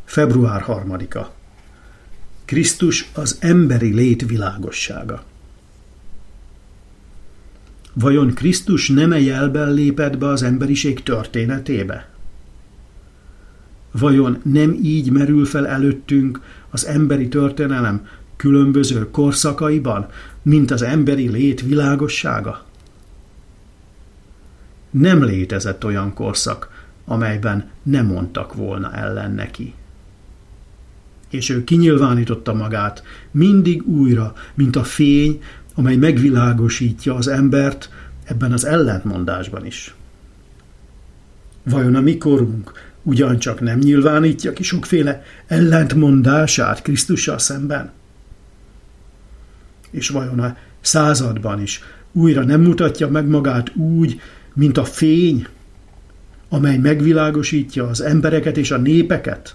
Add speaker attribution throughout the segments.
Speaker 1: Február 3-a. Krisztus az emberi lét világossága. Vajon Krisztus neme jelben lépett be az emberiség történetébe? Vajon nem így merül fel előttünk az emberi történelem különböző korszakaiban, mint az emberi lét világossága? Nem létezett olyan korszak, amelyben nem mondtak volna ellen neki. És ő kinyilvánította magát mindig újra, mint a fény, amely megvilágosítja az embert ebben az ellentmondásban is. Vajon a mi korunk ugyancsak nem nyilvánítja ki sokféle ellentmondását Krisztussal szemben? És vajon a században is újra nem mutatja meg magát úgy, mint a fény, amely megvilágosítja az embereket és a népeket?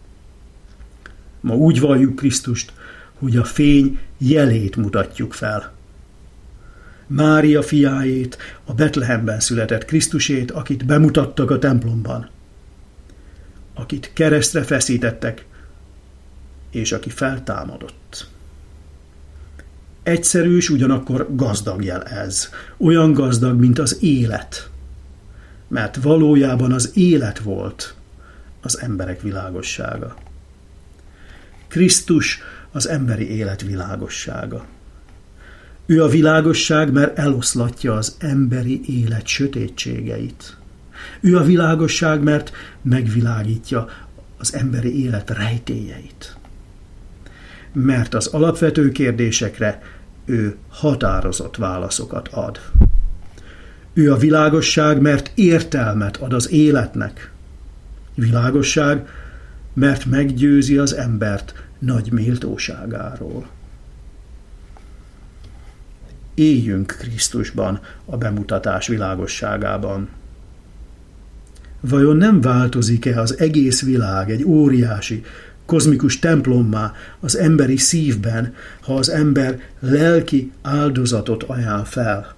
Speaker 1: Ma úgy valljuk Krisztust, hogy a fény jelét mutatjuk fel. Mária fiájét, a Betlehemben született Krisztusét, akit bemutattak a templomban, akit keresztre feszítettek, és aki feltámadott. Egyszerű és ugyanakkor gazdag jel ez, olyan gazdag, mint az élet, mert valójában az élet volt az emberek világossága. Krisztus az emberi élet világossága. Ő a világosság, mert eloszlatja az emberi élet sötétségeit. Ő a világosság, mert megvilágítja az emberi élet rejtélyeit. Mert az alapvető kérdésekre ő határozott válaszokat ad. Ő a világosság, mert értelmet ad az életnek. Világosság, mert meggyőzi az embert nagy méltóságáról. Éljünk Krisztusban, a bemutatás világosságában. Vajon nem változik-e az egész világ egy óriási, kozmikus templommá az emberi szívben, ha az ember lelki áldozatot ajánl fel?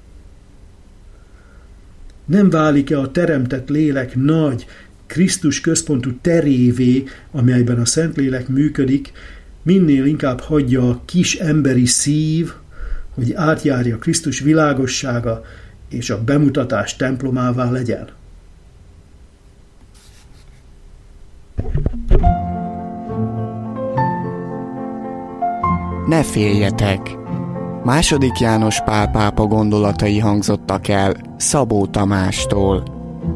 Speaker 1: Nem válik-e a teremtett lélek nagy, Krisztus központú terévé, amelyben a Szentlélek működik, minél inkább hagyja a kis emberi szív, hogy átjárja Krisztus világossága, és a bemutatás templomává legyen?
Speaker 2: Ne féljetek! II. János Pál pápa gondolatai hangzottak el Szabó Tamástól.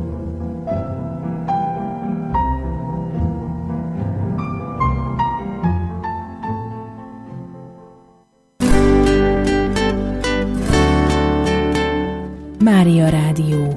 Speaker 3: Mária Rádió.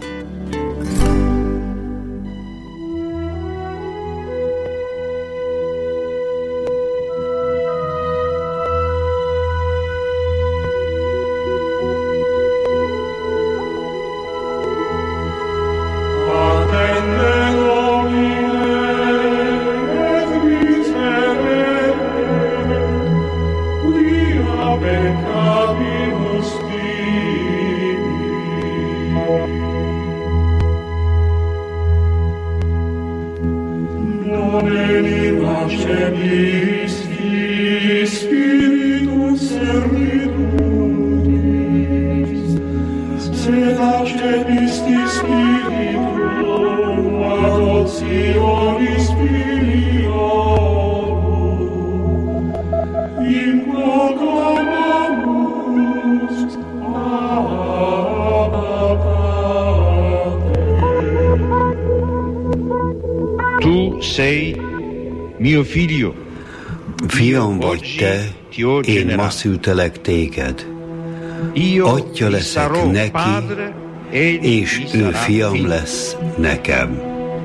Speaker 4: Tu sei mio figlio.
Speaker 5: Fiam vagy te, én ma szültelek téged. Atya leszek neki, és ő fiam lesz nekem.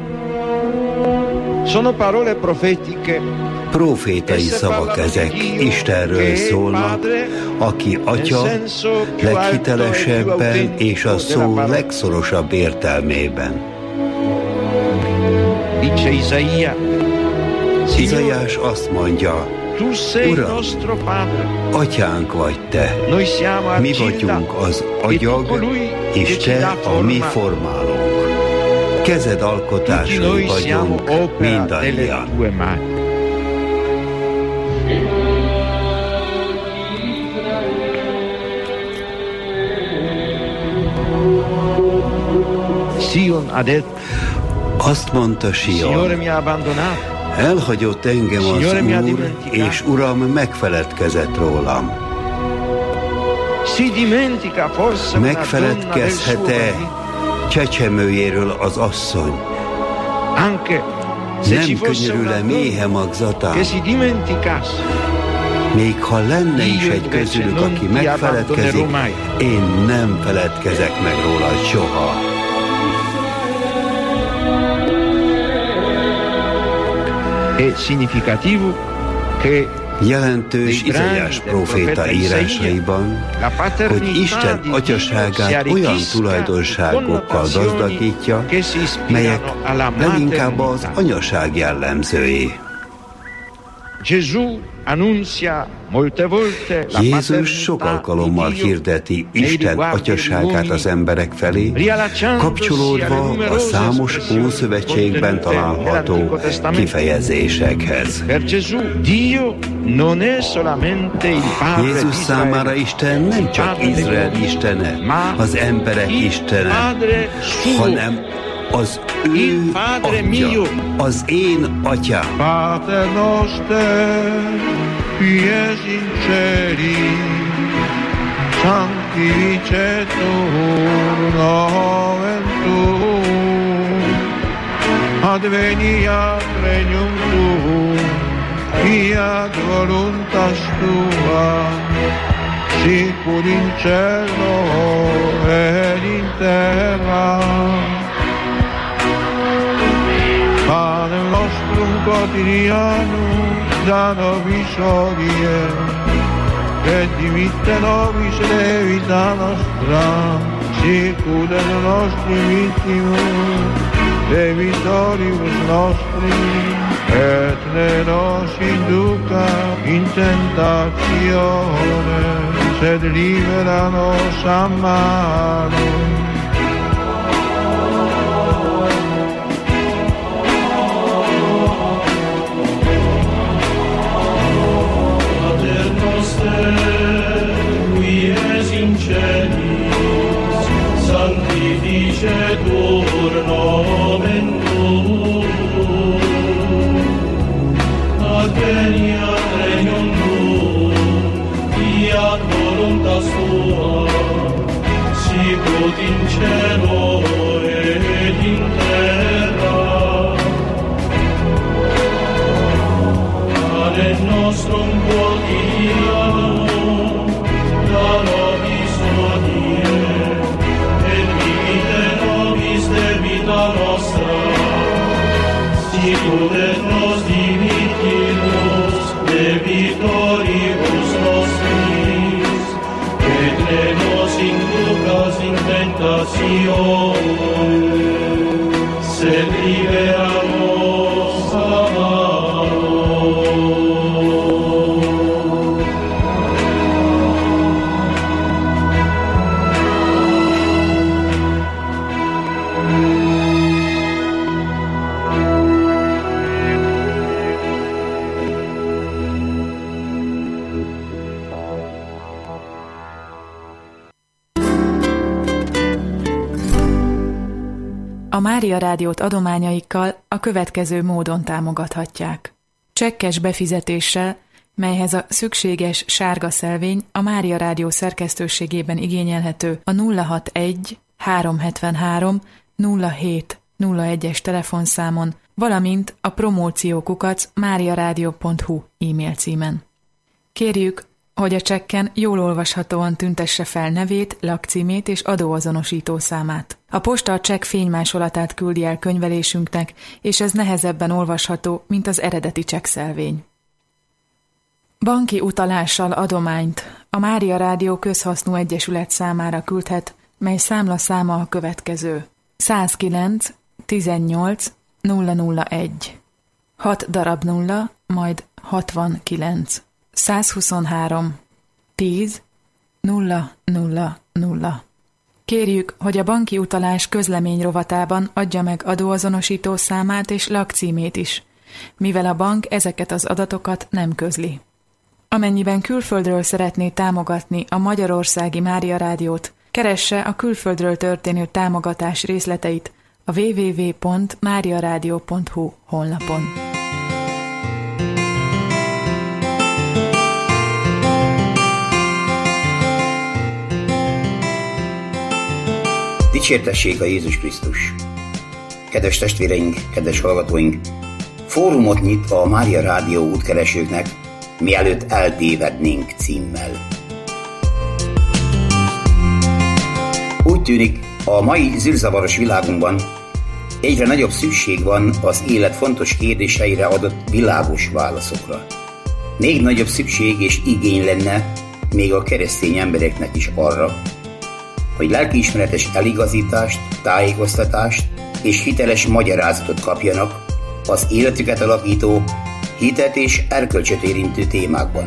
Speaker 4: Sono parole profetiche.
Speaker 5: Profétai szavak ezek, Istenről szólnak, aki atya leghitelesebben és a szó legszorosabb értelmében. Izaiás azt mondja, Uram, atyánk vagy te, mi vagyunk az agyag, és te a mi formálónk. Kezed alkotásai vagyunk mindannyian. Azt mondta Sion, elhagyott engem az Úr, és Uram megfeledkezett rólam. Megfeledkezhet-e csecsemőjéről az asszony? Nem könyörül-e méhe magzatán? Még ha lenne is egy közülük, aki megfeledkezik, én nem feledkezek meg róla soha. Jelentős Izaiás próféta írásaiban, hogy Isten atyaságát olyan tulajdonságokkal gazdagítja, melyek leginkább az anyaság jellemzői. Jézus sok alkalommal hirdeti Isten atyaságát az emberek felé, kapcsolódva a számos Ószövetségben található kifejezésekhez. Jézus számára Isten nem csak Izrael istene, az emberek istene, hanem az ő atya, az én atyám.
Speaker 6: Pater noster, qui es in celi, sanctificetur nomen tuum, adveniat regnum tuum, fiat voluntas tua, sicur in cielo et in terra. Panem nostrum quotidianum da nobis hodie, et dimitte nobis debita nostra, sicut et nostri vittimus debitoribus nostri, et ne nos induca in tentatione, sed libera nos a malo. Qui es in celis, sanctificetur nomen tuum, adveniat regnum tuum, fiat voluntas tua, sicut in cielo et in terra. Panem nostrum quotidianum da nobis hodie, et dimitte nobis debita nostra, sicut et nos dimittimus debitoribus nostris, et ne nos inducas in tentatione, sed libera nos a malo.
Speaker 7: A Mária Rádiót adományaikkal a következő módon támogathatják. Csekkes befizetéssel, melyhez a szükséges sárga szelvény a Mária Rádió szerkesztőségében igényelhető a 061 373 0701-es telefonszámon, valamint a promóciókukac.mariaradio.hu e-mail címen. Kérjük, hogy a csekken jól olvashatóan tüntesse fel nevét, lakcímét és adóazonosító számát. A posta a csekk fénymásolatát küldi el könyvelésünknek, és ez nehezebben olvasható, mint az eredeti csekkszelvény. Banki utalással adományt a Mária Rádió Közhasznú Egyesület számára küldhet, mely számlaszáma a következő: 109 18 001 6 darab 0, majd 69 123 10 000. Kérjük, hogy a banki utalás közlemény rovatában adja meg adóazonosító számát és lakcímét is, mivel a bank ezeket az adatokat nem közli. Amennyiben külföldről szeretné támogatni a Magyarországi Mária Rádiót, keresse a külföldről történő támogatás részleteit a www.mariaradio.hu honlapon.
Speaker 8: Dicsértessék a Jézus Krisztus! Kedves testvéreink, kedves hallgatóink! Fórumot nyit a Mária Rádió útkeresőknek, mielőtt eltévednénk címmel. Úgy tűnik, a mai zűrzavaros világunkban egyre nagyobb szükség van az élet fontos kérdéseire adott világos válaszokra. Még nagyobb szükség és igény lenne még a keresztény embereknek is arra, hogy lelkiismeretes eligazítást, tájékoztatást és hiteles magyarázatot kapjanak az életüket alakító, hitet és erkölcsöt érintő témákban.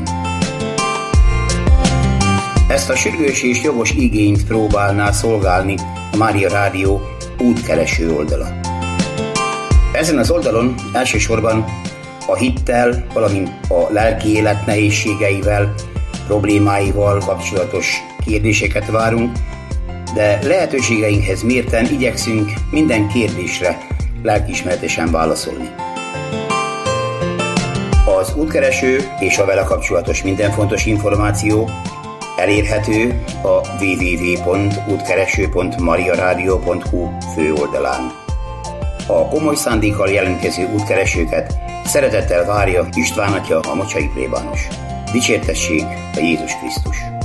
Speaker 8: Ezt a sürgős és jogos igényt próbálná szolgálni a Mária Rádió útkereső oldala. Ezen az oldalon elsősorban a hittel, valamint a lelki élet nehézségeivel, problémáival kapcsolatos kérdéseket várunk, de lehetőségeinkhez mérten igyekszünk minden kérdésre lelkiismeretesen válaszolni. Az útkereső és a vele kapcsolatos minden fontos információ elérhető a www.útkereső.mariaradio.hu főoldalán. A komoly szándékkal jelentkező útkeresőket szeretettel várja István atya, a mocsai plébános. Dicsértessék a Jézus Krisztus!